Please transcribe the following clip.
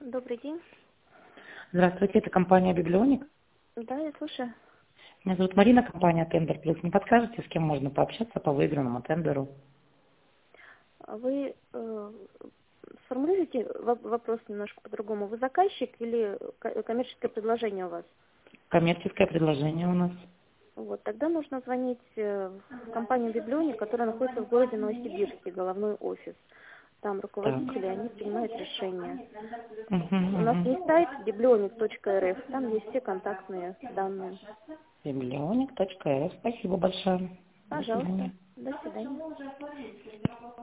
Добрый день. Здравствуйте, это компания «Библионик». Да, я слушаю. Меня зовут Марина, компания «Тендер Плюс». Не подскажете, с кем можно пообщаться по выигранному тендеру? А вы сформулируйте вопрос немножко по-другому. Вы заказчик или коммерческое предложение у вас? Коммерческое предложение у нас. Вот, тогда нужно звонить в компанию «Библионик», которая находится в городе Новосибирске, головной офис. Там Так. руководители, они принимают решения. У нас Угу. есть сайт biblionik.rf, там есть все контактные данные. Библионик.рф. Спасибо большое. До Пожалуйста. свидания. До свидания.